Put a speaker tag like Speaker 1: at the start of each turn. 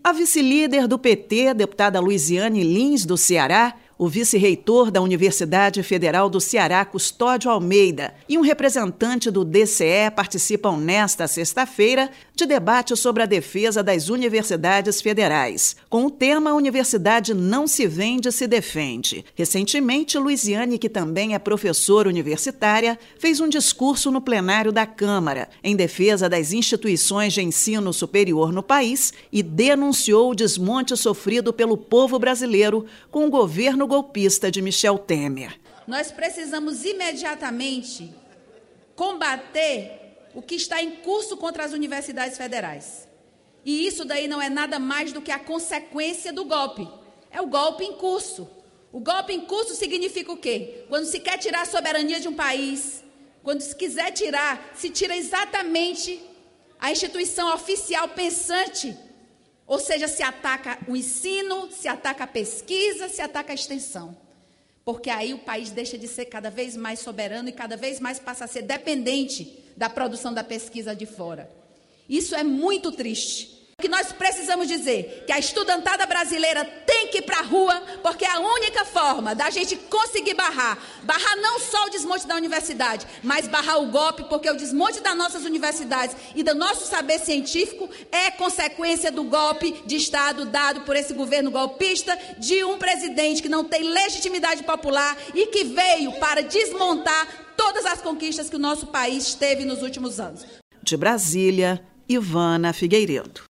Speaker 1: A vice-líder do PT, deputada Luiziane Lins, do Ceará, o vice-reitor da Universidade Federal do Ceará, Custódio Almeida, e um representante do DCE participam nesta sexta-feira de debate sobre a defesa das universidades federais, com o tema Universidade não se vende, se defende. Recentemente, Luiziane, que também é professora universitária, fez um discurso no plenário da Câmara em defesa das instituições de ensino superior no país e denunciou o desmonte sofrido pelo povo brasileiro com o governo golpista de Michel Temer.
Speaker 2: Nós precisamos imediatamente combater o que está em curso contra as universidades federais. E isso daí não é nada mais do que a consequência do golpe. É o golpe em curso. O golpe em curso significa o quê? Quando se quer tirar a soberania de um país, quando se quiser tirar, se tira exatamente a instituição oficial pensante. Ou seja, se ataca o ensino, se ataca a pesquisa, se ataca a extensão. Porque aí o país deixa de ser cada vez mais soberano e cada vez mais passa a ser dependente da produção da pesquisa de fora. Isso é muito triste. O que nós precisamos dizer que a estudantada brasileira tem que ir para a rua, porque é a única forma da gente conseguir barrar não só o desmonte da universidade, mas barrar o golpe, porque o desmonte das nossas universidades e do nosso saber científico é consequência do golpe de Estado dado por esse governo golpista de um presidente que não tem legitimidade popular e que veio para desmontar todas as conquistas que o nosso país teve nos últimos anos.
Speaker 1: De Brasília, Ivana Figueiredo.